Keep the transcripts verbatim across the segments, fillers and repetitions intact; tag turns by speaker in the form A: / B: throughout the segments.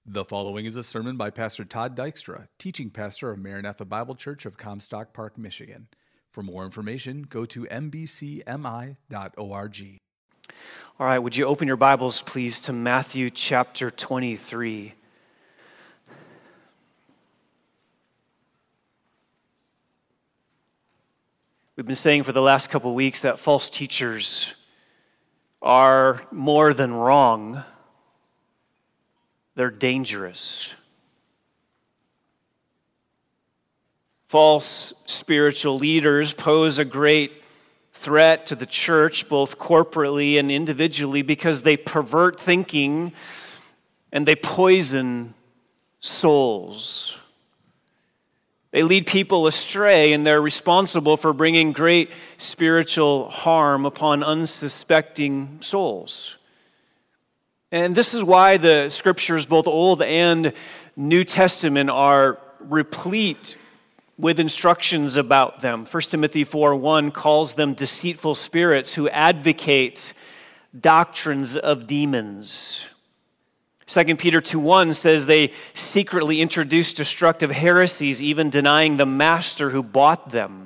A: The following is a sermon by Pastor Todd Dykstra, teaching pastor of Maranatha Bible Church of Comstock Park, Michigan. For more information, go to m b c m i dot org.
B: All right, would you open your Bibles, please, to Matthew chapter twenty-three. We've been saying for the last couple of weeks that false teachers are more than wrong. They're dangerous. False spiritual leaders pose a great threat to the church, both corporately and individually, because they pervert thinking and they poison souls. They lead people astray, and they're responsible for bringing great spiritual harm upon unsuspecting souls. And this is why the scriptures, both Old and New Testament, are replete with instructions about them. First Timothy four one calls them deceitful spirits who advocate doctrines of demons. Second Peter two one says they secretly introduce destructive heresies, even denying the master who bought them.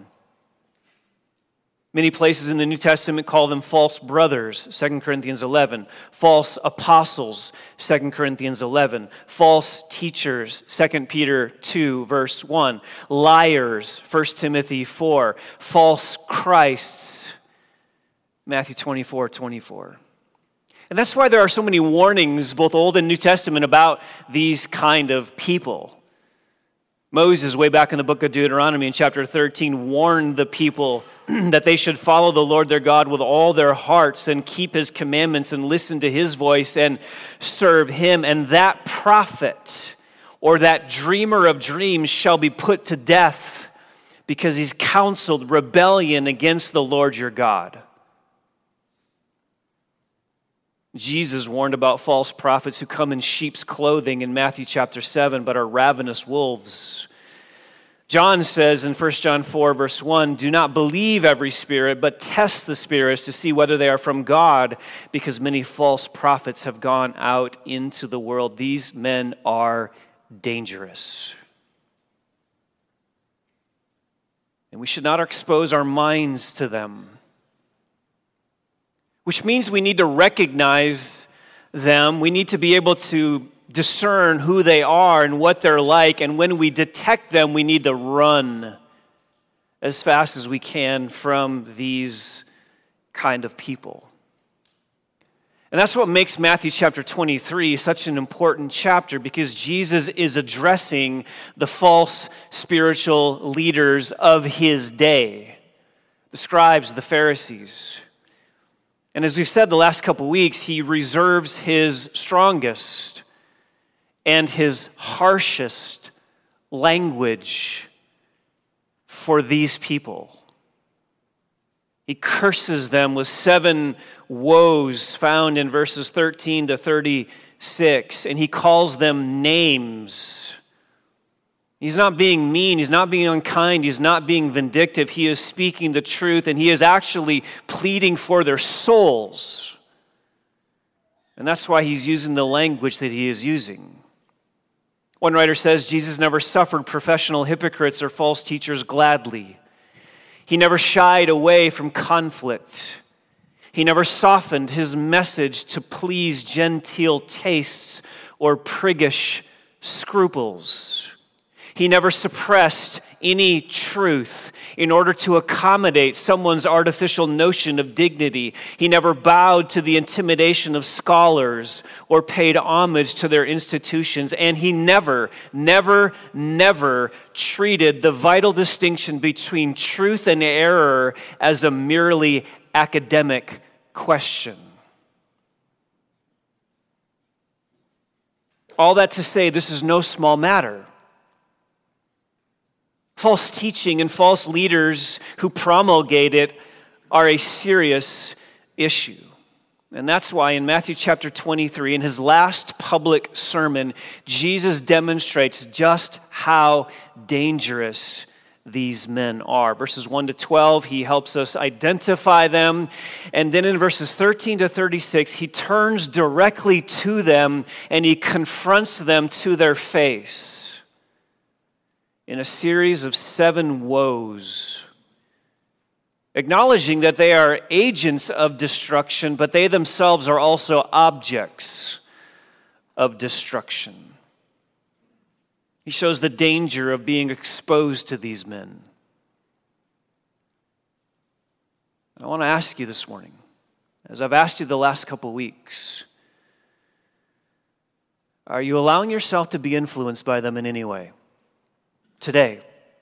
B: Many places in the New Testament call them false brothers, Second Corinthians eleven, false apostles, Second Corinthians eleven, false teachers, Second Peter two, verse one, liars, First Timothy four, false Christs, Matthew twenty-four twenty-four. And that's why there are so many warnings, both Old and New Testament, about these kind of people. Moses, way back in the book of Deuteronomy in chapter thirteen, warned the people that they should follow the Lord their God with all their hearts and keep his commandments and listen to his voice and serve him. And that prophet or that dreamer of dreams shall be put to death because he's counseled rebellion against the Lord your God. Jesus warned about false prophets who come in sheep's clothing in Matthew chapter seven, but are ravenous wolves. John says in First John four, verse one, do not believe every spirit, but test the spirits to see whether they are from God, because many false prophets have gone out into the world. These men are dangerous. And we should not expose our minds to them. Which means we need to recognize them. We need to be able to discern who they are and what they're like. And when we detect them, we need to run as fast as we can from these kind of people. And that's what makes Matthew chapter twenty-three such an important chapter, because Jesus is addressing the false spiritual leaders of his day, the scribes, the Pharisees. And as we've said the last couple weeks, he reserves his strongest and his harshest language for these people. He curses them with seven woes found in verses thirteen to thirty-six, and he calls them names. He's not being mean, he's not being unkind, he's not being vindictive. He is speaking the truth, and he is actually pleading for their souls. And that's why he's using the language that he is using. One writer says Jesus never suffered professional hypocrites or false teachers gladly. He never shied away from conflict. He never softened his message to please genteel tastes or priggish scruples. He never suppressed any truth in order to accommodate someone's artificial notion of dignity. He never bowed to the intimidation of scholars or paid homage to their institutions. And he never, never, never treated the vital distinction between truth and error as a merely academic question. All that to say, this is no small matter. False teaching and false leaders who promulgate it are a serious issue. And that's why in Matthew chapter twenty-three, in his last public sermon, Jesus demonstrates just how dangerous these men are. Verses one to twelve, he helps us identify them. And then in verses thirteen to thirty-six, he turns directly to them and he confronts them to their face in a series of seven woes, acknowledging that they are agents of destruction, but they themselves are also objects of destruction. He shows the danger of being exposed to these men. I want to ask you this morning, as I've asked you the last couple of weeks, are you allowing yourself to be influenced by them in any way? Today.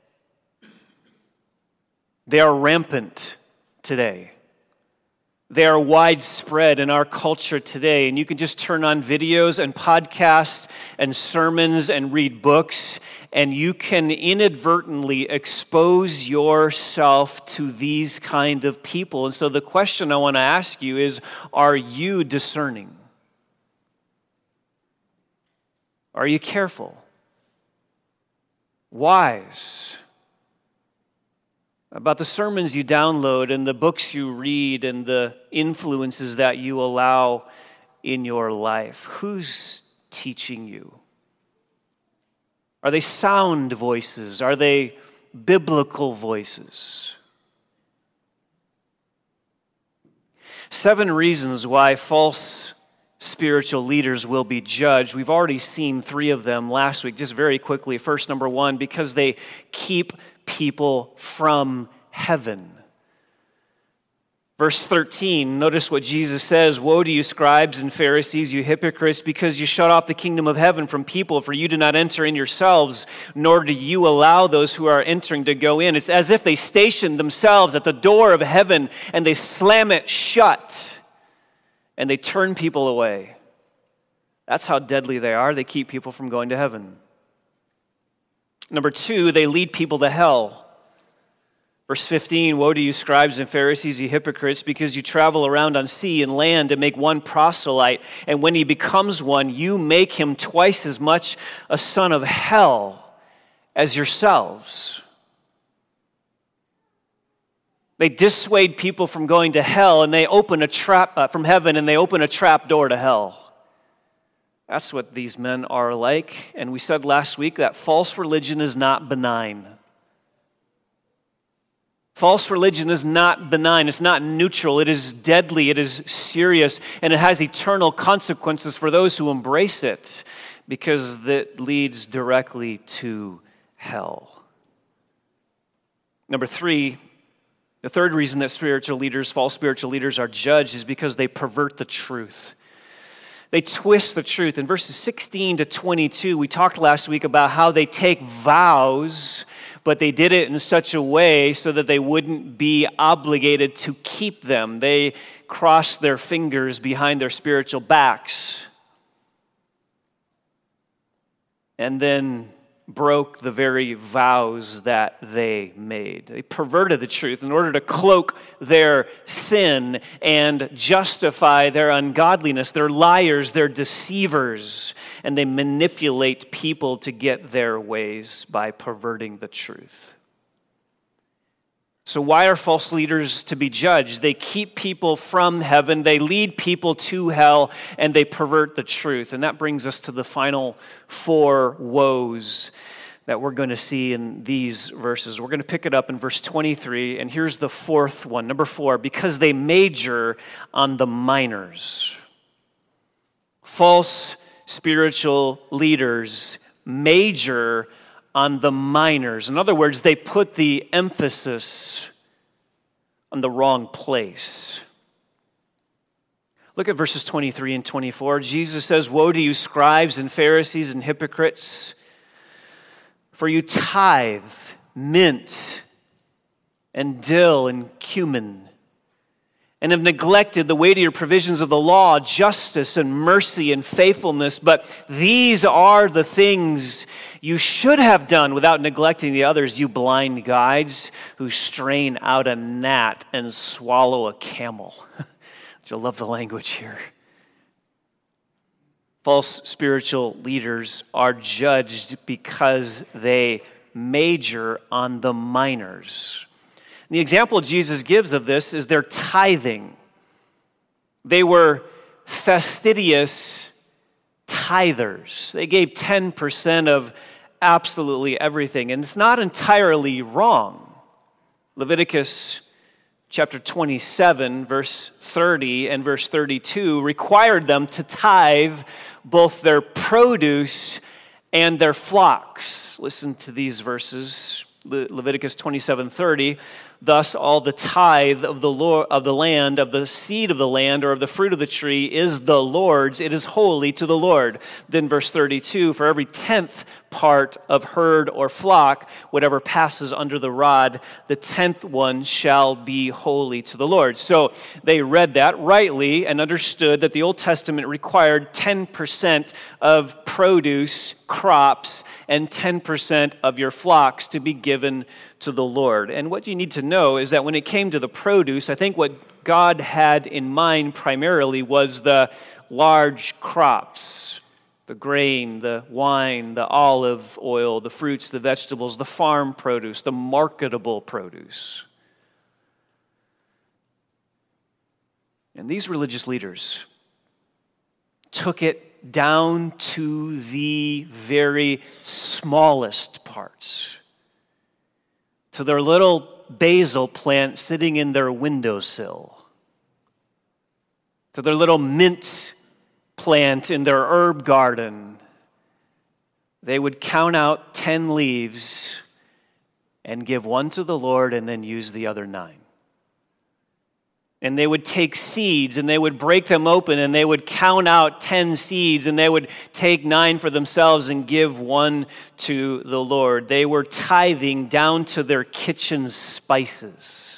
B: They are rampant today. They are widespread in our culture today. And you can just turn on videos and podcasts and sermons and read books, and you can inadvertently expose yourself to these kind of people. And so the question I want to ask you is, are you discerning? Are you careful? Wise about the sermons you download and the books you read and the influences that you allow in your life? Who's teaching you? Are they sound voices? Are they biblical voices? Seven reasons why false spiritual leaders will be judged. We've already seen three of them last week. Just very quickly. First, number one, because they keep people from heaven. Verse thirteen, notice what Jesus says, "Woe to you, scribes and Pharisees, you hypocrites, because you shut off the kingdom of heaven from people, for you do not enter in yourselves, nor do you allow those who are entering to go in." It's as if they stationed themselves at the door of heaven and they slam it shut and they turn people away. That's how deadly they are. They keep people from going to heaven. Number two, they lead people to hell. Verse fifteen, "Woe to you, scribes and Pharisees, you hypocrites, because you travel around on sea and land to make one proselyte, and when he becomes one, you make him twice as much a son of hell as yourselves." They dissuade people from going to hell, and they open a trap uh, from heaven, and they open a trap door to hell. That's what these men are like. And we said last week that false religion is not benign. False religion is not benign. It's not neutral. It is deadly. It is serious. And it has eternal consequences for those who embrace it, because it leads directly to hell. Number three, the third reason that spiritual leaders, false spiritual leaders, are judged is because they pervert the truth. They twist the truth. In verses sixteen to twenty-two, we talked last week about how they take vows, but they did it in such a way so that they wouldn't be obligated to keep them. They crossed their fingers behind their spiritual backs and then broke the very vows that they made. They perverted the truth in order to cloak their sin and justify their ungodliness. They're liars, they're deceivers, and they manipulate people to get their ways by perverting the truth. So why are false leaders to be judged? They keep people from heaven, they lead people to hell, and they pervert the truth. And that brings us to the final four woes that we're going to see in these verses. We're going to pick it up in verse twenty-three, and here's the fourth one. Number four, because they major on the minors. False spiritual leaders major on the minors. In other words, they put the emphasis on the wrong place. Look at verses twenty-three and twenty-four. Jesus says, "Woe to you, scribes and Pharisees and hypocrites, for you tithe mint and dill and cumin, and have neglected the weightier provisions of the law, justice and mercy and faithfulness. But these are the things you should have done without neglecting the others, you blind guides who strain out a gnat and swallow a camel." I love the language here. False spiritual leaders are judged because they major on the minors. The example Jesus gives of this is their tithing. They were fastidious tithers. They gave ten percent of absolutely everything, and it's not entirely wrong. Leviticus chapter twenty-seven, verse thirty and verse thirty-two required them to tithe both their produce and their flocks. Listen to these verses. Le- Leviticus twenty-seven thirty. Thus all the tithe of the Lord, of the land, of the seed of the land, or of the fruit of the tree is the Lord's. It is holy to the Lord. Then verse thirty-two, for every tenth part of herd or flock, whatever passes under the rod, the tenth one shall be holy to the Lord. So they read that rightly and understood that the Old Testament required ten percent of produce, crops, and ten percent of your flocks to be given to the Lord. And what you need to know is that when it came to the produce, I think what God had in mind primarily was the large crops, the grain, the wine, the olive oil, the fruits, the vegetables, the farm produce, the marketable produce. And these religious leaders took it down to the very smallest parts, to their little basil plant sitting in their windowsill, to their little mint plant in their herb garden. They would count out ten leaves and give one to the Lord and then use the other nine. And they would take seeds and they would break them open and they would count out ten seeds and they would take nine for themselves and give one to the Lord. They were tithing down to their kitchen spices.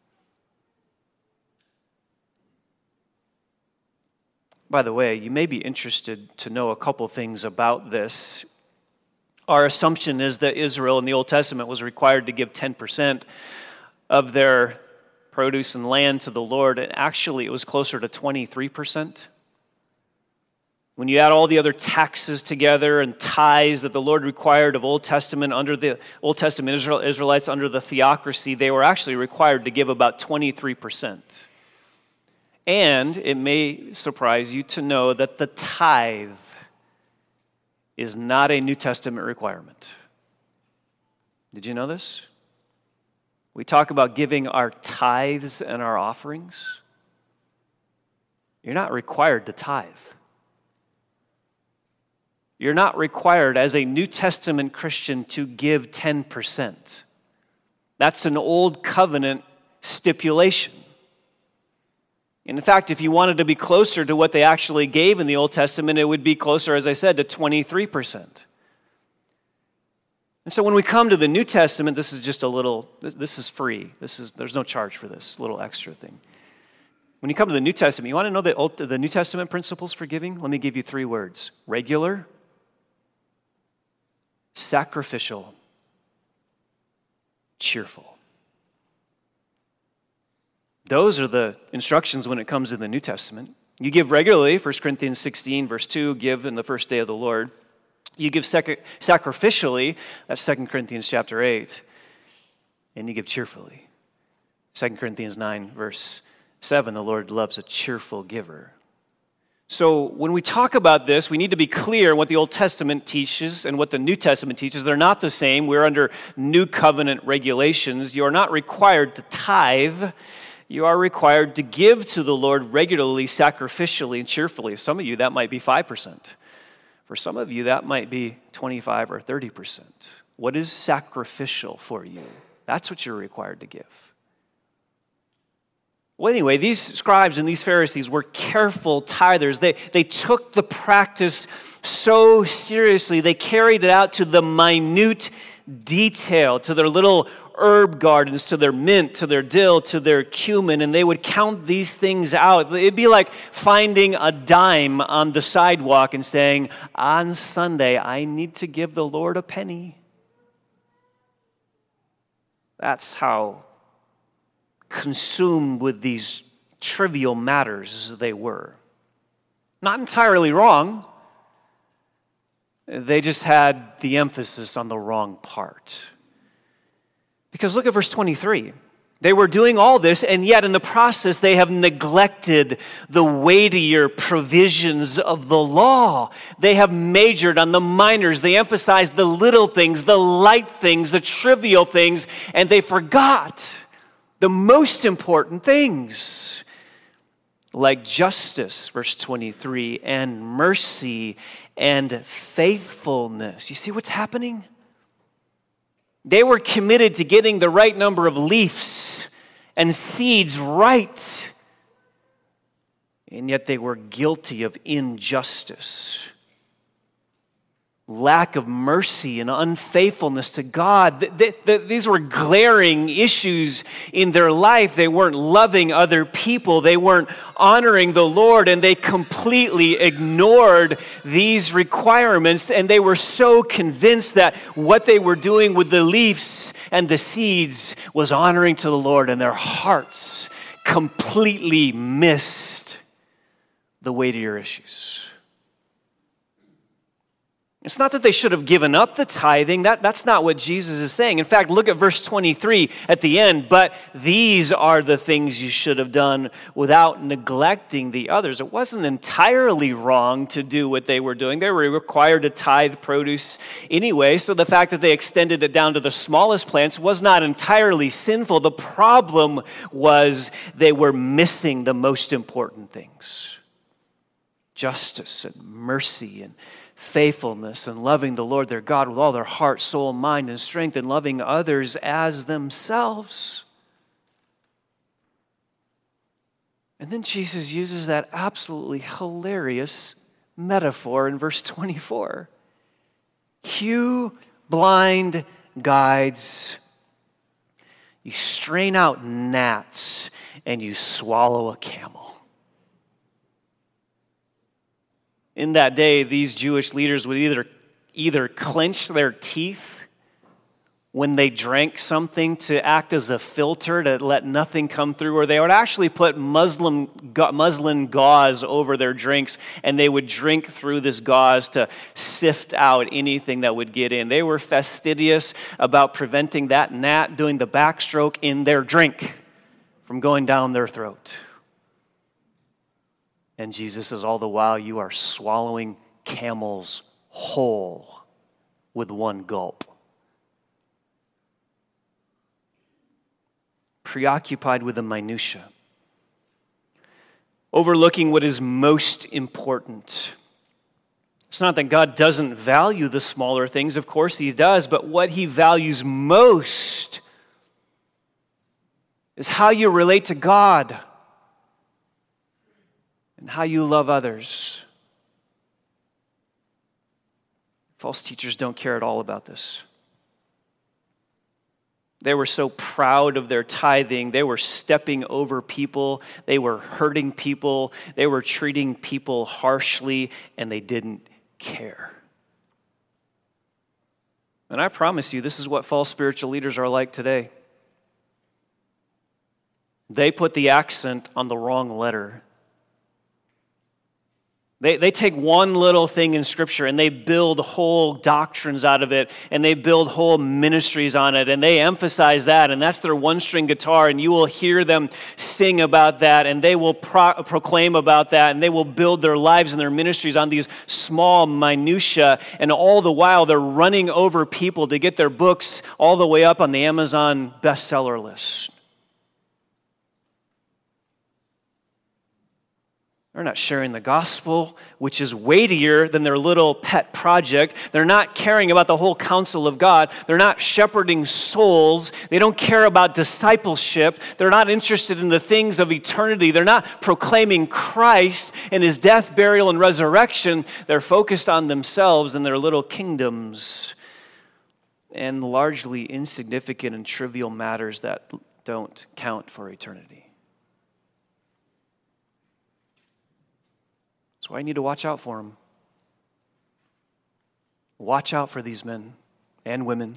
B: By the way, you may be interested to know a couple things about this. Our assumption is that Israel in the Old Testament was required to give ten percent of their produce and land to the Lord, and actually it was closer to twenty-three percent. When you add all the other taxes together and tithes that the Lord required of Old Testament under the Old Testament Israel, Israelites under the theocracy, they were actually required to give about twenty-three percent. And it may surprise you to know that the tithe is not a New Testament requirement. Did you know this? We talk about giving our tithes and our offerings. You're not required to tithe. You're not required as a New Testament Christian to give ten percent. That's an old covenant stipulation. And in fact, if you wanted to be closer to what they actually gave in the Old Testament, it would be closer, as I said, to twenty-three percent. And so when we come to the New Testament, this is just a little, this is free. This is, there's no charge for this little extra thing. When you come to the New Testament, you want to know the, Old, the New Testament principles for giving? Let me give you three words: regular, sacrificial, cheerful. Those are the instructions when it comes to the New Testament. You give regularly, First Corinthians sixteen, verse two, give in the first day of the Lord. You give sac- sacrificially, that's Second Corinthians chapter eight, and you give cheerfully. Second Corinthians nine, verse seven, the Lord loves a cheerful giver. So when we talk about this, we need to be clear what the Old Testament teaches and what the New Testament teaches. They're not the same. We're under New Covenant regulations. You are not required to tithe. You are required to give to the Lord regularly, sacrificially, and cheerfully. Some of you, that might be five percent. For some of you, that might be twenty-five or thirty percent. What is sacrificial for you? That's what you're required to give. Well, anyway, these scribes and these Pharisees were careful tithers. They, they took the practice so seriously. They carried it out to the minute detail, to their little herb gardens, to their mint, to their dill, to their cumin, and they would count these things out. It'd be like finding a dime on the sidewalk and saying, on Sunday, I need to give the Lord a penny. That's how consumed with these trivial matters they were. Not entirely wrong. They just had the emphasis on the wrong part. Because look at verse twenty-three. They were doing all this, and yet in the process they have neglected the weightier provisions of the law. They have majored on the minors. They emphasized the little things, the light things, the trivial things, and they forgot the most important things, like justice, verse twenty-three, and mercy and faithfulness. You see what's happening? They were committed to getting the right number of leaves and seeds right, and yet they were guilty of injustice, lack of mercy and unfaithfulness to God. Th- th- these were glaring issues in their life. They weren't loving other people. They weren't honoring the Lord, and they completely ignored these requirements, and they were so convinced that what they were doing with the leaves and the seeds was honoring to the Lord, and their hearts completely missed the weightier issues. It's not that they should have given up the tithing. That, that's not what Jesus is saying. In fact, look at verse twenty-three at the end. But these are the things you should have done without neglecting the others. It wasn't entirely wrong to do what they were doing. They were required to tithe produce anyway. So the fact that they extended it down to the smallest plants was not entirely sinful. The problem was they were missing the most important things. Justice and mercy and faithfulness and loving the Lord their God with all their heart, soul, mind, and strength, and loving others as themselves. And then Jesus uses that absolutely hilarious metaphor in verse twenty-four. You blind guides, you strain out gnats and you swallow a camel. In that day, these Jewish leaders would either, either clench their teeth when they drank something to act as a filter to let nothing come through, or they would actually put muslin, muslin gauze over their drinks, and they would drink through this gauze to sift out anything that would get in. They were fastidious about preventing that gnat doing the backstroke in their drink from going down their throat. And Jesus says, all the while you are swallowing camels whole with one gulp. Preoccupied with the minutia. Overlooking what is most important. It's not that God doesn't value the smaller things. Of course he does. But what he values most is how you relate to God and how you love others. False teachers don't care at all about this. They were so proud of their tithing. They were stepping over people. They were hurting people. They were treating people harshly, and they didn't care. And I promise you, this is what false spiritual leaders are like today. They put the accent on the wrong letter. They, they take one little thing in Scripture and they build whole doctrines out of it, and they build whole ministries on it, and they emphasize that, and that's their one-string guitar, and you will hear them sing about that, and they will pro- proclaim about that, and they will build their lives and their ministries on these small minutia, and all the while they're running over people to get their books all the way up on the Amazon bestseller list. They're not sharing the gospel, which is weightier than their little pet project. They're not caring about the whole counsel of God. They're not shepherding souls. They don't care about discipleship. They're not interested in the things of eternity. They're not proclaiming Christ and his death, burial, and resurrection. They're focused on themselves and their little kingdoms and largely insignificant and trivial matters that don't count for eternity. That's why I need to watch out for them. Watch out for these men and women.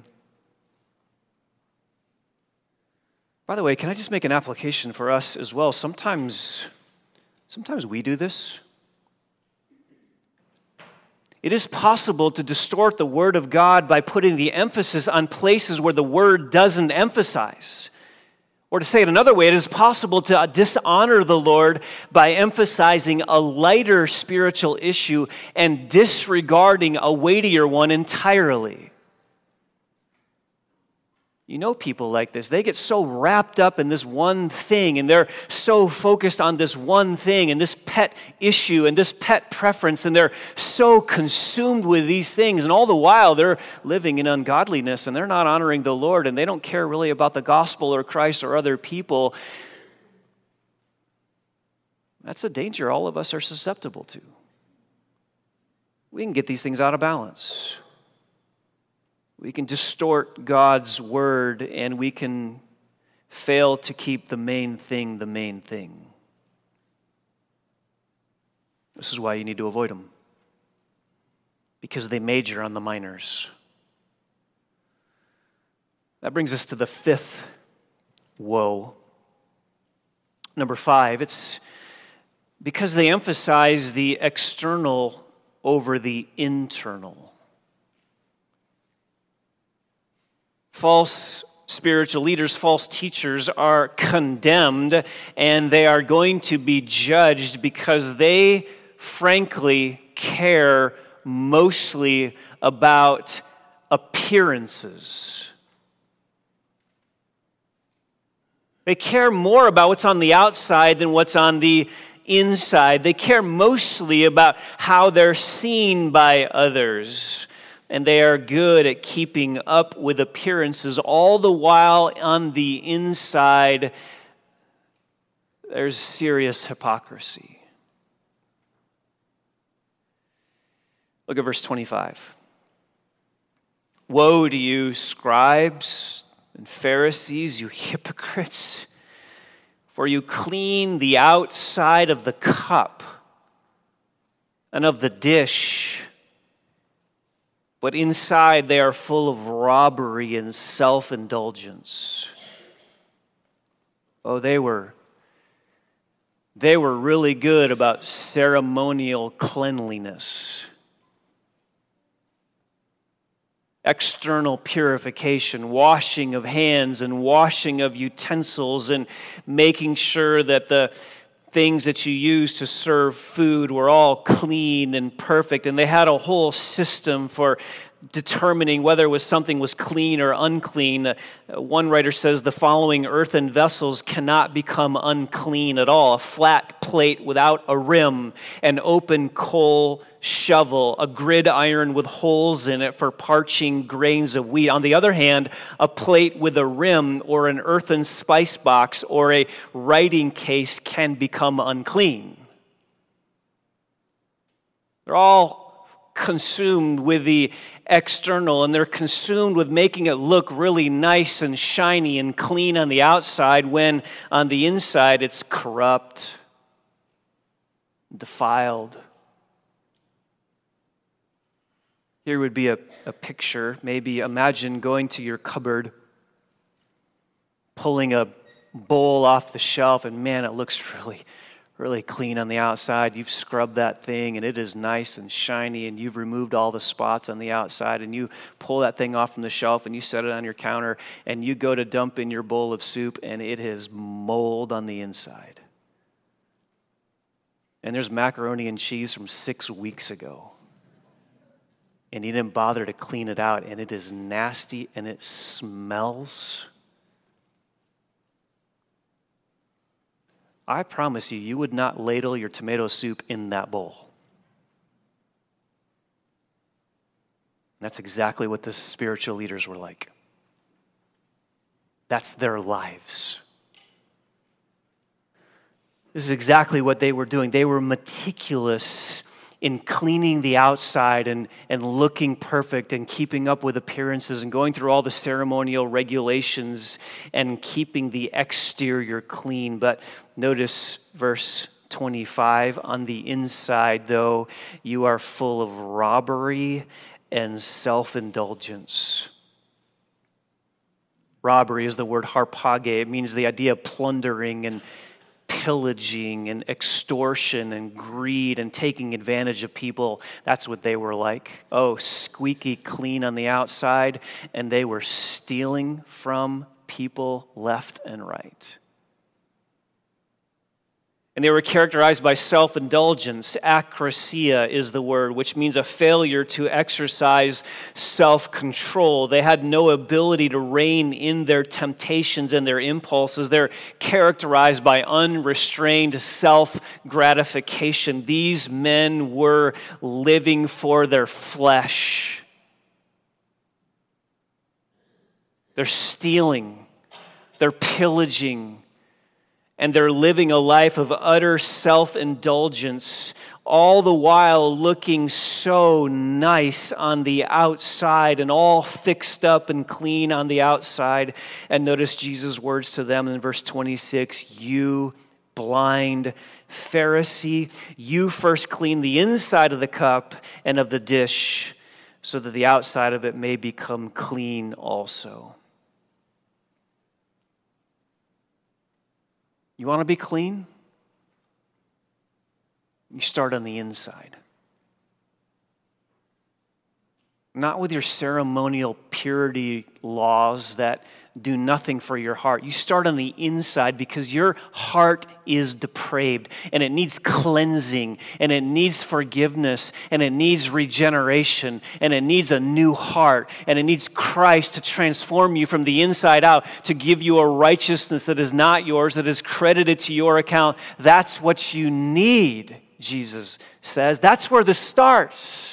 B: By the way, can I just make an application for us as well? Sometimes, sometimes we do this. It is possible to distort the Word of God by putting the emphasis on places where the Word doesn't emphasize. Or to say it another way, it is possible to dishonor the Lord by emphasizing a lighter spiritual issue and disregarding a weightier one entirely. You know people like this. They get so wrapped up in this one thing, and they're so focused on this one thing and this pet issue and this pet preference, and they're so consumed with these things, and all the while they're living in ungodliness, and they're not honoring the Lord, and they don't care really about the gospel or Christ or other people. That's a danger all of us are susceptible to. We can get these things out of balance. We can distort God's word, and we can fail to keep the main thing the main thing. This is why you need to avoid them, because they major on the minors. That brings us to the fifth woe. Number five, it's because they emphasize the external over the internal. False spiritual leaders, false teachers are condemned, and they are going to be judged because they, frankly, care mostly about appearances. They care more about what's on the outside than what's on the inside. They care mostly about how they're seen by others. And they are good at keeping up with appearances, all the while on the inside, there's serious hypocrisy. Look at verse twenty-five. Woe to you, scribes and Pharisees, you hypocrites, for you clean the outside of the cup and of the dish, but inside they are full of robbery and self-indulgence. Oh, they were, they were really good about ceremonial cleanliness, external purification, washing of hands and washing of utensils, and making sure that the things that you use to serve food were all clean and perfect. And they had a whole system for determining whether it was something was clean or unclean. Uh, one writer says the following earthen vessels cannot become unclean at all: a flat plate without a rim, an open coal shovel, a gridiron with holes in it for parching grains of wheat. On the other hand, a plate with a rim or an earthen spice box or a writing case can become unclean. They're all consumed with the external, and they're consumed with making it look really nice and shiny and clean on the outside, when on the inside it's corrupt, defiled. Here would be a, a picture. Maybe imagine going to your cupboard, pulling a bowl off the shelf, and man, it looks really really clean on the outside. You've scrubbed that thing, and it is nice and shiny, and you've removed all the spots on the outside, and you pull that thing off from the shelf, and you set it on your counter, and you go to dump in your bowl of soup, and it has mold on the inside. And there's macaroni and cheese from six weeks ago, and you didn't bother to clean it out, and it is nasty, and it smells. I promise you, you would not ladle your tomato soup in that bowl. That's exactly what the spiritual leaders were like. That's their lives. This is exactly what they were doing. They were meticulous in cleaning the outside and, and looking perfect and keeping up with appearances and going through all the ceremonial regulations and keeping the exterior clean. But notice verse twenty-five, on the inside, though, you are full of robbery and self-indulgence. Robbery is the word harpage. It means the idea of plundering and pillaging and extortion and greed and taking advantage of people. That's what they were like. Oh, squeaky clean on the outside, and they were stealing from people left and right. And they were characterized by self-indulgence. Akrasia is the word, which means a failure to exercise self-control. They had no ability to rein in their temptations and their impulses. They're characterized by unrestrained self-gratification. These men were living for their flesh. They're stealing. They're pillaging. And they're living a life of utter self-indulgence, all the while looking so nice on the outside and all fixed up and clean on the outside. And notice Jesus' words to them in verse twenty-six, "You blind Pharisee, you first clean the inside of the cup and of the dish, so that the outside of it may become clean also." You want to be clean? You start on the inside. Not with your ceremonial purity laws that do nothing for your heart. You start on the inside because your heart is depraved and it needs cleansing and it needs forgiveness and it needs regeneration and it needs a new heart and it needs Christ to transform you from the inside out, to give you a righteousness that is not yours, that is credited to your account. That's what you need, Jesus says. That's where this starts.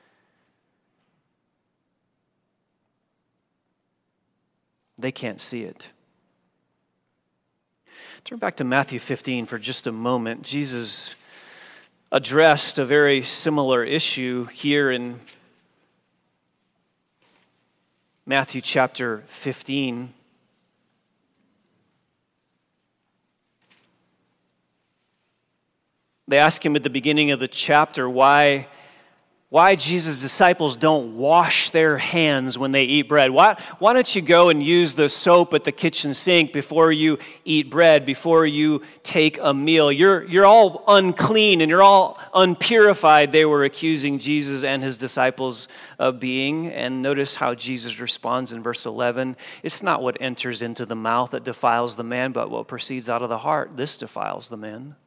B: They can't see it. Turn back to Matthew fifteen for just a moment. Jesus addressed a very similar issue here in Matthew chapter fifteen. They ask him at the beginning of the chapter why Why Jesus' disciples don't wash their hands when they eat bread. Why, why don't you go and use the soap at the kitchen sink before you eat bread, before you take a meal? You're, you're all unclean and you're all unpurified, they were accusing Jesus and his disciples of being. And notice how Jesus responds in verse eleven. It's not what enters into the mouth that defiles the man, but what proceeds out of the heart. This defiles the man.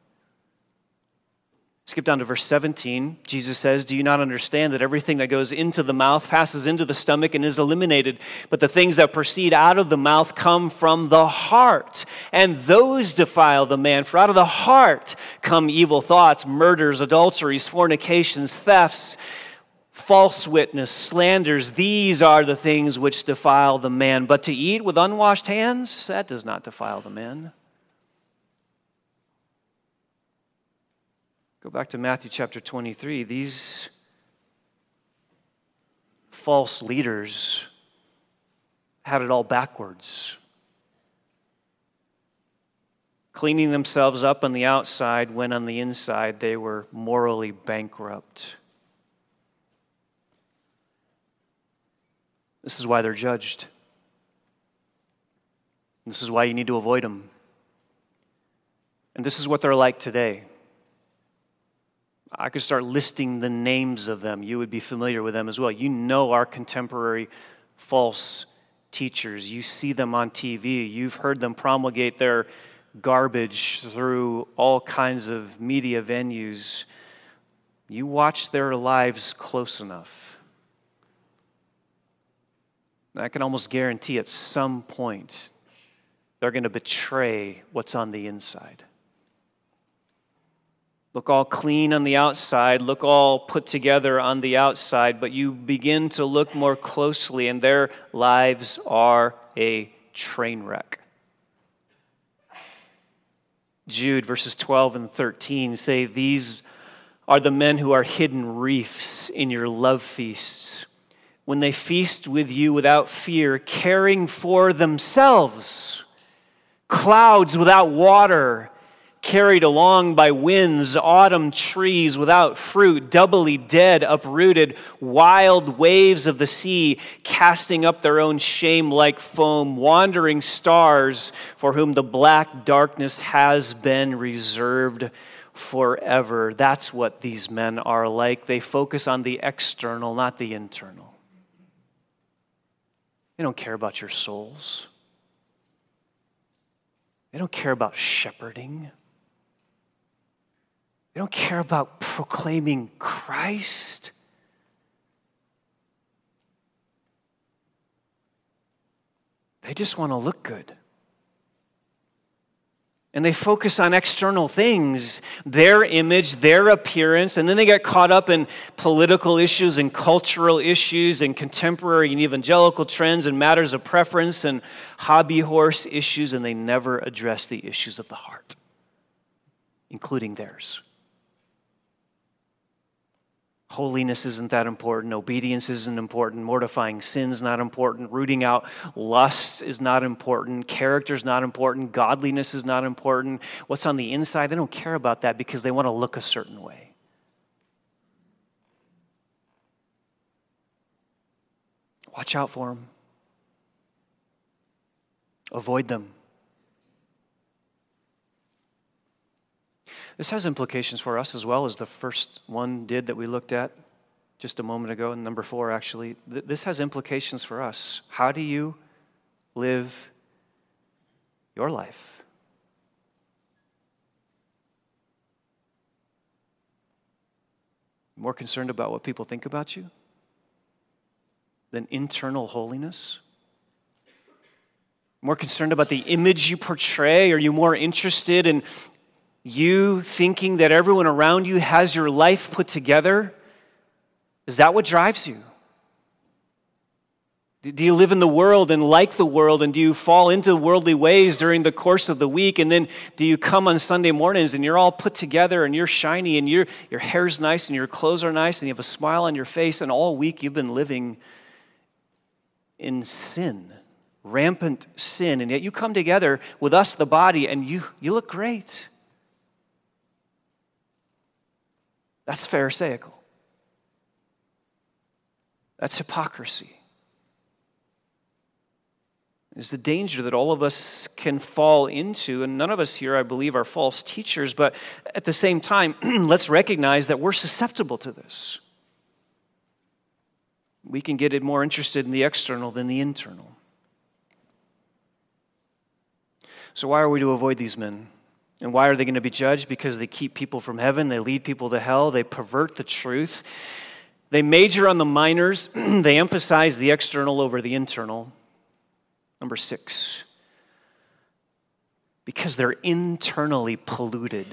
B: Skip down to verse seventeen. Jesus says, "Do you not understand that everything that goes into the mouth passes into the stomach and is eliminated? But the things that proceed out of the mouth come from the heart, and those defile the man. For out of the heart come evil thoughts, murders, adulteries, fornications, thefts, false witness, slanders. These are the things which defile the man. But to eat with unwashed hands, that does not defile the man." Go back to Matthew chapter twenty-three. These false leaders had it all backwards. Cleaning themselves up on the outside when on the inside they were morally bankrupt. This is why they're judged. This is why you need to avoid them. And this is what they're like today. I could start listing the names of them. You would be familiar with them as well. You know our contemporary false teachers. You see them on T V. You've heard them promulgate their garbage through all kinds of media venues. You watch their lives close enough, I can almost guarantee at some point they're going to betray what's on the inside. Look all clean on the outside, look all put together on the outside, but you begin to look more closely and their lives are a train wreck. Jude verses twelve and thirteen say, "These are the men who are hidden reefs in your love feasts, when they feast with you without fear, caring for themselves, clouds without water, carried along by winds, autumn trees without fruit, doubly dead, uprooted, wild waves of the sea, casting up their own shame like foam, wandering stars for whom the black darkness has been reserved forever. That's what these men are like. They focus on the external, not the internal. They don't care about your souls. They don't care about shepherding. They don't care about proclaiming Christ. They just want to look good. And they focus on external things, their image, their appearance, and then they get caught up in political issues and cultural issues and contemporary and evangelical trends and matters of preference and hobby horse issues, and they never address the issues of the heart, including theirs. Holiness isn't that important. Obedience isn't important. Mortifying sin's not important. Rooting out lust is not important. Character is not important. Godliness is not important. What's on the inside, they don't care about that because they want to look a certain way. Watch out for them. Avoid them. This has implications for us as well as the first one did that we looked at just a moment ago, and number four actually. This has implications for us. How do you live your life? More concerned about what people think about you than internal holiness? More concerned about the image you portray? Are you more interested in you thinking that everyone around you has your life put together? Is that what drives you? Do you live in the world and like the world, and do you fall into worldly ways during the course of the week, and then do you come on Sunday mornings and you're all put together and you're shiny and your your hair's nice and your clothes are nice and you have a smile on your face, and all week you've been living in sin, rampant sin, and yet you come together with us, the body, and you you look great. That's Pharisaical. That's hypocrisy. It's the danger that all of us can fall into, and none of us here, I believe, are false teachers, but at the same time, let's recognize that we're susceptible to this. We can get more interested in the external than the internal. So why are we to avoid these men? And why are they going to be judged? Because they keep people from heaven, they lead people to hell, they pervert the truth. They major on the minors, they emphasize the external over the internal. Number six, because they're internally polluted.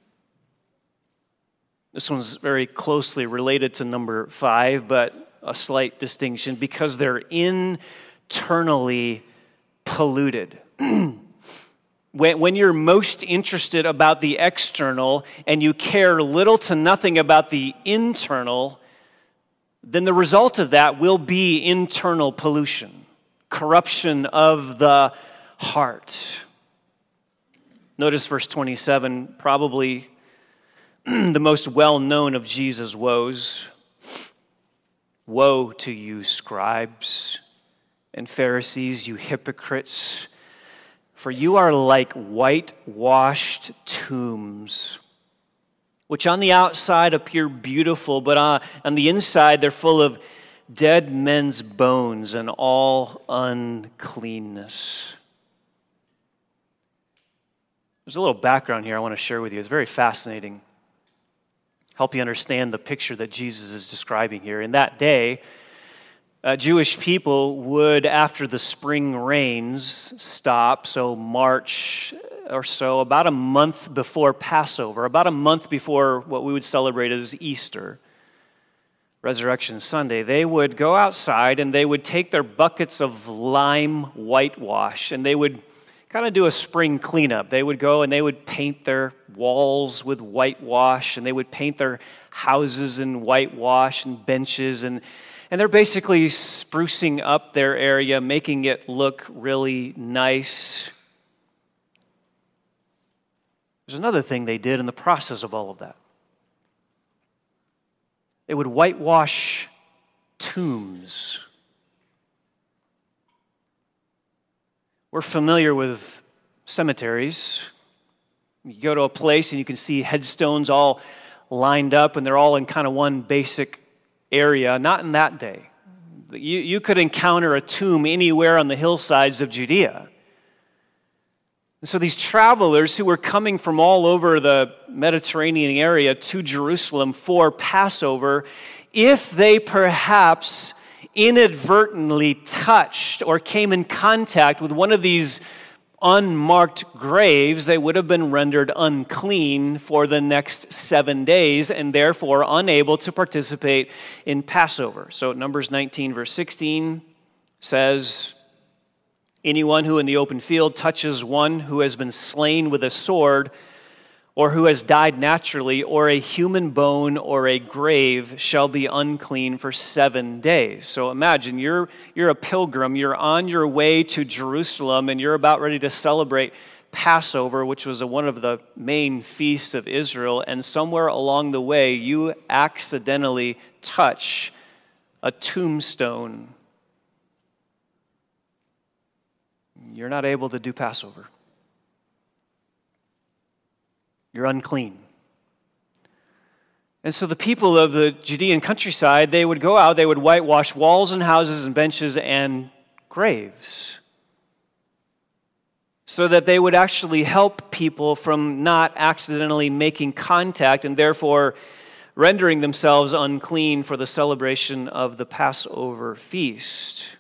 B: This one's very closely related to number five, but a slight distinction, because they're internally polluted. When, when you're most interested about the external and you care little to nothing about the internal, then the result of that will be internal pollution, corruption of the heart. Notice verse twenty-seven, probably the most well-known of Jesus' woes. Woe to you, scribes and Pharisees, you hypocrites! For you are like whitewashed tombs, which on the outside appear beautiful, but on, on the inside they're full of dead men's bones and all uncleanness. There's a little background here I want to share with you. It's very fascinating. Help you understand the picture that Jesus is describing here. In that day, Uh, Jewish people would, after the spring rains stop, so March or so, about a month before Passover, about a month before what we would celebrate as Easter, Resurrection Sunday, they would go outside and they would take their buckets of lime whitewash and they would kind of do a spring cleanup. They would go and they would paint their walls with whitewash, and they would paint their houses in whitewash and benches, and And they're basically sprucing up their area, making it look really nice. There's another thing they did in the process of all of that. They would whitewash tombs. We're familiar with cemeteries. You go to a place and you can see headstones all lined up, and they're all in kind of one basic area. Not in that day. You, you could encounter a tomb anywhere on the hillsides of Judea. And so these travelers who were coming from all over the Mediterranean area to Jerusalem for Passover, if they perhaps inadvertently touched or came in contact with one of these unmarked graves, they would have been rendered unclean for the next seven days and therefore unable to participate in Passover. So Numbers nineteen, verse sixteen says, anyone who in the open field touches one who has been slain with a sword or who has died naturally, or a human bone or a grave shall be unclean for seven days. So imagine you're, you're a pilgrim, you're on your way to Jerusalem, and you're about ready to celebrate Passover, which was a, one of the main feasts of Israel, and somewhere along the way you accidentally touch a tombstone. You're not able to do Passover. You're unclean. And so the people of the Judean countryside, they would go out, they would whitewash walls and houses and benches and graves so that they would actually help people from not accidentally making contact and therefore rendering themselves unclean for the celebration of the Passover feast.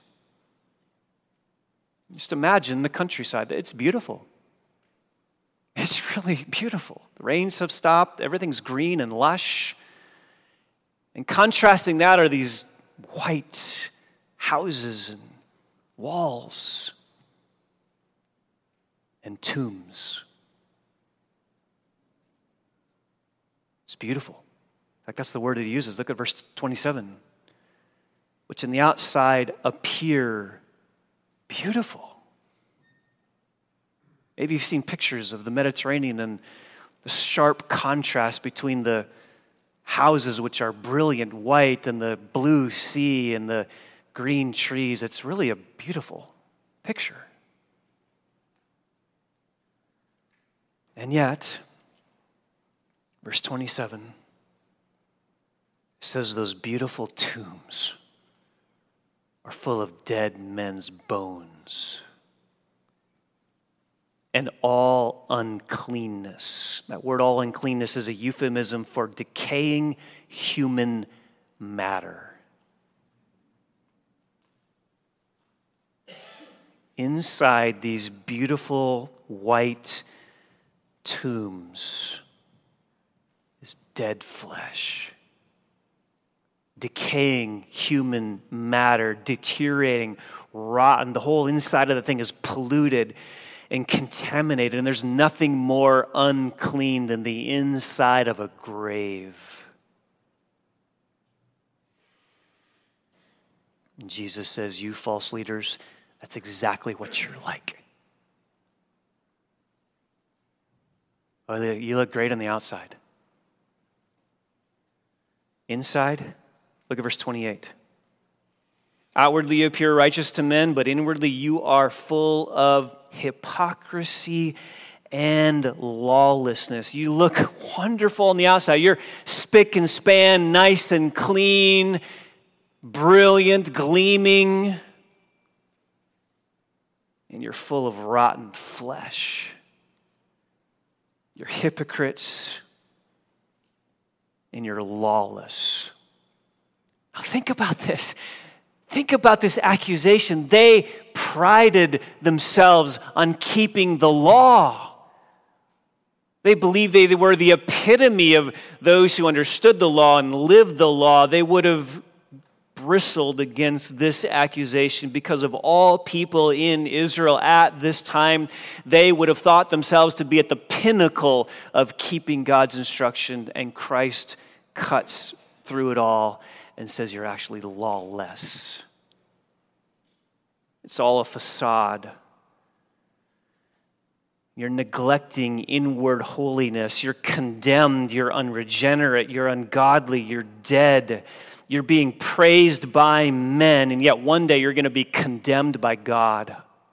B: Just imagine the countryside. It's beautiful. It's really beautiful. The rains have stopped. Everything's green and lush. And contrasting that are these white houses and walls and tombs. It's beautiful. In fact, that's the word that he uses. Look at verse twenty-seven. Which in the outside appear beautiful. Maybe you've seen pictures of the Mediterranean and the sharp contrast between the houses, which are brilliant white, and the blue sea and the green trees. It's really a beautiful picture. And yet, verse twenty-seven says those beautiful tombs are full of dead men's bones and all uncleanness. That word all uncleanness is a euphemism for decaying human matter. Inside these beautiful white tombs is dead flesh, decaying human matter, deteriorating, rotten. The whole inside of the thing is polluted and contaminated, and there's nothing more unclean than the inside of a grave. And Jesus says, you false leaders, that's exactly what you're like. Oh, you look great on the outside. Inside, look at verse twenty-eight. Outwardly you appear righteous to men, but inwardly you are full of hypocrisy and lawlessness. You look wonderful on the outside. You're spick and span, nice and clean, brilliant, gleaming, and you're full of rotten flesh. You're hypocrites and you're lawless. Now think about this. Think about this accusation. They prided themselves on keeping the law. They believed they were the epitome of those who understood the law and lived the law. They would have bristled against this accusation because of all people in Israel at this time. They would have thought themselves to be at the pinnacle of keeping God's instruction, and Christ cuts through it all and says you're actually lawless. It's all a facade. You're neglecting inward holiness. You're condemned. You're unregenerate. You're ungodly. You're dead. You're being praised by men, and yet one day you're going to be condemned by God.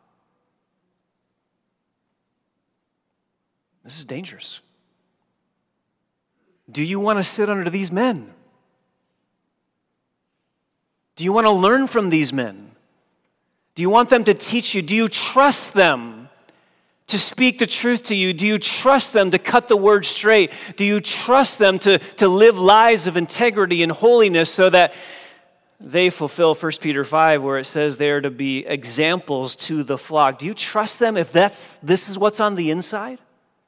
B: This is dangerous. Do you want to sit under these men? Do you want to learn from these men? Do you want them to teach you? Do you trust them to speak the truth to you? Do you trust them to cut the word straight? Do you trust them to, to live lives of integrity and holiness so that they fulfill First Peter five, where it says they are to be examples to the flock? Do you trust them if that's this is what's on the inside?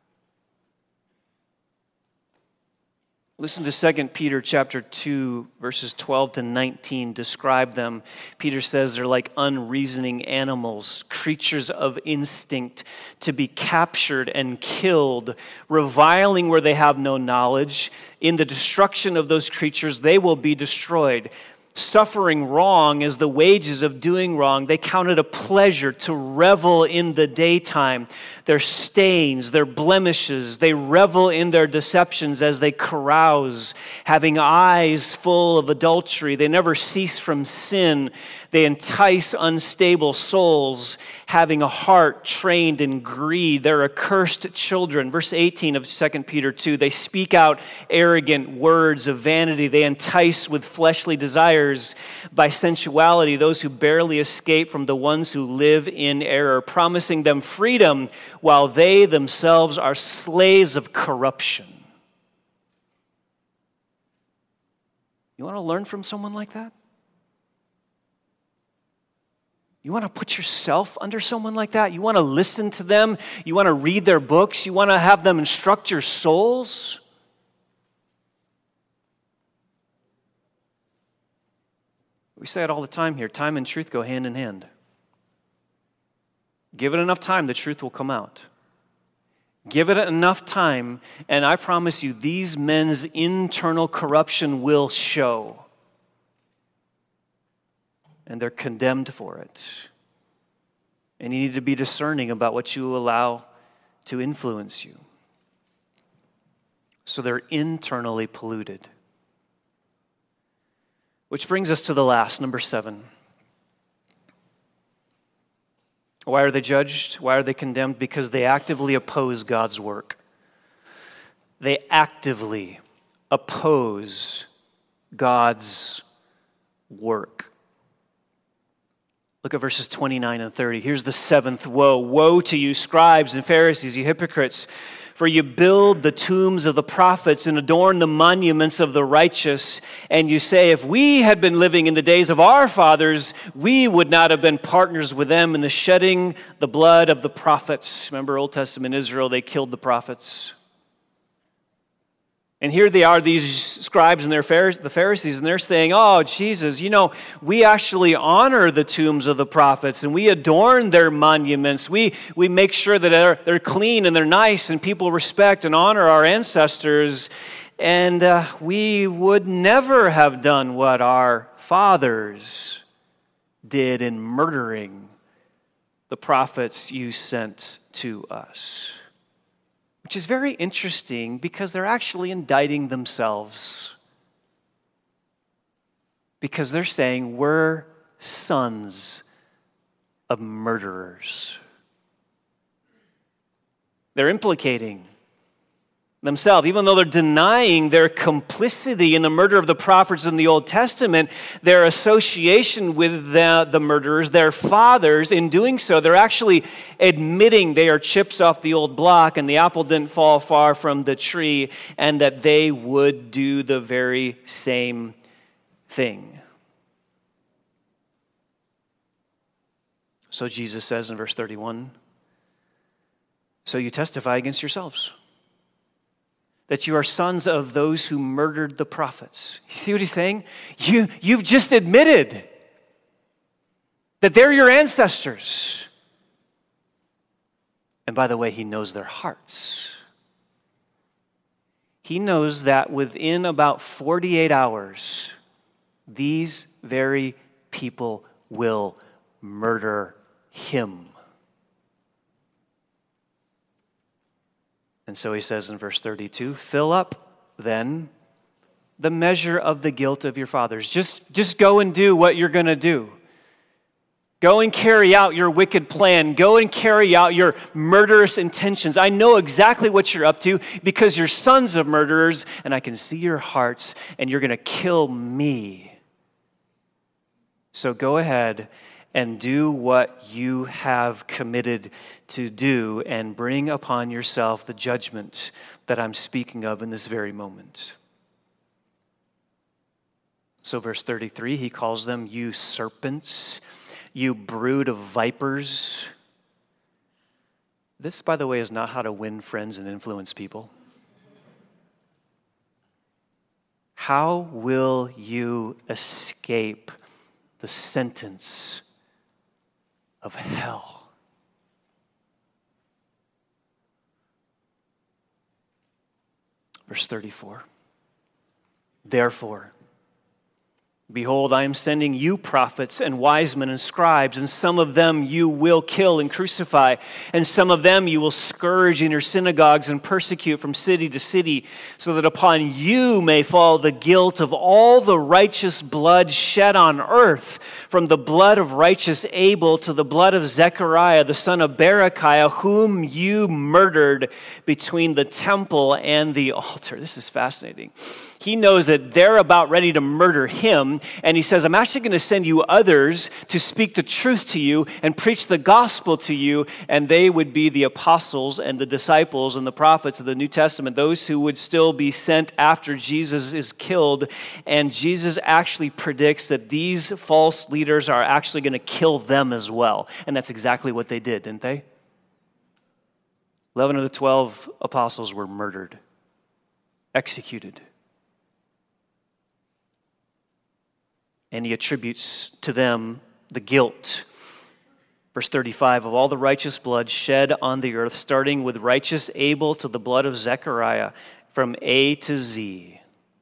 B: Listen to Second Peter chapter two, verses twelve to nineteen, describe them. Peter says they're like unreasoning animals, creatures of instinct, to be captured and killed, reviling where they have no knowledge. In the destruction of those creatures, they will be destroyed. Suffering wrong is the wages of doing wrong. They count it a pleasure to revel in the daytime. Their stains, their blemishes, they revel in their deceptions as they carouse, having eyes full of adultery. They never cease from sin. They entice unstable souls, having a heart trained in greed. They're accursed children. Verse eighteen of Second Peter two, they speak out arrogant words of vanity. They entice with fleshly desires by sensuality those who barely escape from the ones who live in error, promising them freedom while they themselves are slaves of corruption. You want to learn from someone like that? You want to put yourself under someone like that? You want to listen to them? You want to read their books? You want to have them instruct your souls? We say it all the time here. Time and truth go hand in hand. Give it enough time, the truth will come out. Give it enough time, and I promise you, these men's internal corruption will show. And they're condemned for it. And you need to be discerning about what you allow to influence you. So they're internally polluted. Which brings us to the last, number seven. Why are they judged? Why are they condemned? Because they actively oppose God's work. They actively oppose God's work. Look at verses twenty-nine and thirty. Here's the seventh woe. Woe to you, scribes and Pharisees, you hypocrites, for you build the tombs of the prophets and adorn the monuments of the righteous. And you say, if we had been living in the days of our fathers, we would not have been partners with them in the shedding the blood of the prophets. Remember Old Testament Israel, they killed the prophets. And here they are, these scribes and their the Pharisees, and they're saying, oh, Jesus, you know, we actually honor the tombs of the prophets, and we adorn their monuments. We we make sure that they're, they're clean and they're nice, and people respect and honor our ancestors. And uh, we would never have done what our fathers did in murdering the prophets you sent to us. Which is very interesting because they're actually indicting themselves. Because they're saying we're sons of murderers. They're implicating themselves, even though they're denying their complicity in the murder of the prophets in the Old Testament, their association with the, the murderers, their fathers. In doing so, they're actually admitting they are chips off the old block and the apple didn't fall far from the tree, and that they would do the very same thing. So Jesus says in verse thirty-one, so you testify against yourselves that you are sons of those who murdered the prophets. You see what he's saying? You, you've just admitted that they're your ancestors. And by the way, he knows their hearts. He knows that within about forty-eight hours, these very people will murder him. And so he says in verse thirty-two, fill up then the measure of the guilt of your fathers. Just, just go and do what you're going to do. Go and carry out your wicked plan. Go and carry out your murderous intentions. I know exactly what you're up to because you're sons of murderers, and I can see your hearts, and you're going to kill me. So go ahead and do what you have committed to do and bring upon yourself the judgment that I'm speaking of in this very moment. So verse thirty-three, he calls them, you serpents, you brood of vipers. This, by the way, is not how to win friends and influence people. How will you escape the sentence of hell? Verse thirty-four. Therefore, behold, I am sending you prophets and wise men and scribes, and some of them you will kill and crucify, and some of them you will scourge in your synagogues and persecute from city to city, so that upon you may fall the guilt of all the righteous blood shed on earth, from the blood of righteous Abel to the blood of Zechariah, the son of Berechiah, whom you murdered between the temple and the altar. This is fascinating. He knows that they're about ready to murder him, and he says, I'm actually going to send you others to speak the truth to you and preach the gospel to you, and they would be the apostles and the disciples and the prophets of the New Testament, those who would still be sent after Jesus is killed. And Jesus actually predicts that these false leaders are actually going to kill them as well. And that's exactly what they did, didn't they? Eleven of the twelve apostles were murdered, executed. And he attributes to them the guilt. Verse thirty-five, of all the righteous blood shed on the earth, starting with righteous Abel to the blood of Zechariah, from A to Z.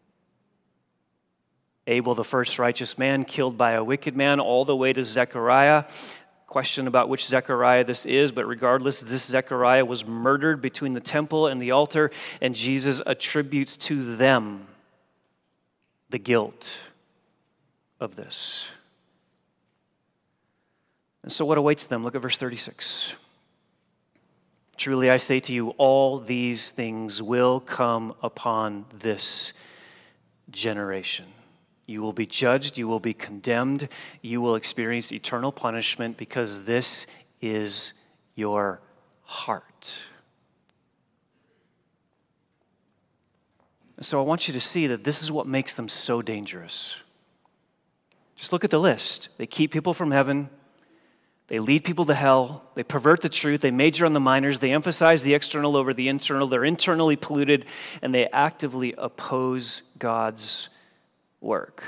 B: Abel, the first righteous man, killed by a wicked man, all the way to Zechariah. Question about which Zechariah this is, but regardless, this Zechariah was murdered between the temple and the altar, and Jesus attributes to them the guilt of this. And so what awaits them? Look at verse thirty-six. Truly I say to you, all these things will come upon this generation. You will be judged, you will be condemned, you will experience eternal punishment because this is your heart. And so I want you to see that this is what makes them so dangerous. Just look at the list. They keep people from heaven. They lead people to hell. They pervert the truth. They major on the minors. They emphasize the external over the internal. They're internally polluted, and they actively oppose God's work.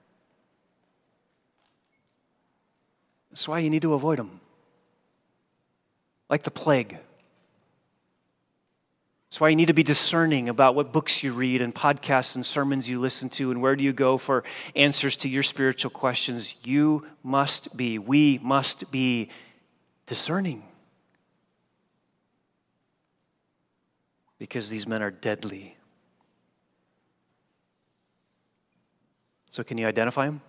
B: That's why you need to avoid them. Like the plague. That's why you need to be discerning about what books you read and podcasts and sermons you listen to and where do you go for answers to your spiritual questions. You must be, we must be discerning. Because these men are deadly. So can you identify them?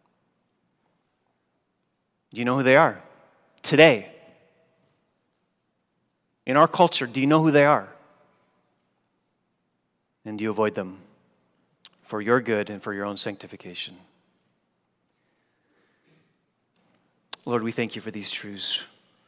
B: Do you know who they are? Today. In our culture, do you know who they are? And do you avoid them for your good and for your own sanctification? Lord, we thank you for these truths.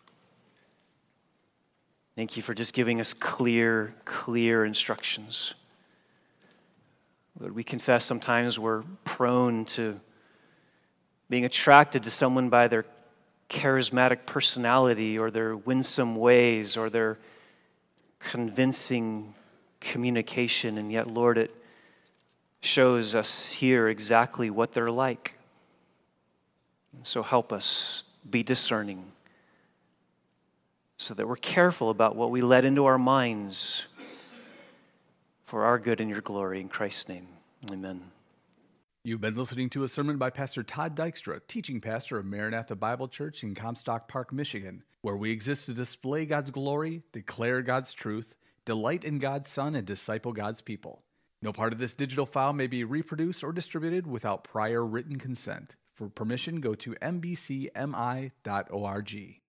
B: Thank you for just giving us clear, clear instructions. Lord, we confess sometimes we're prone to being attracted to someone by their charismatic personality or their winsome ways or their convincing communication, and yet, Lord, it shows us here exactly what they're like. So help us be discerning so that we're careful about what we let into our minds for our good and your glory. In Christ's name, amen.
A: You've been listening to a sermon by Pastor Todd Dykstra, teaching pastor of Maranatha Bible Church in Comstock Park, Michigan, where we exist to display God's glory, declare God's truth, Delight in God's Son and disciple God's people. No part of this digital file may be reproduced or distributed without prior written consent. For permission, go to m b c m i dot org.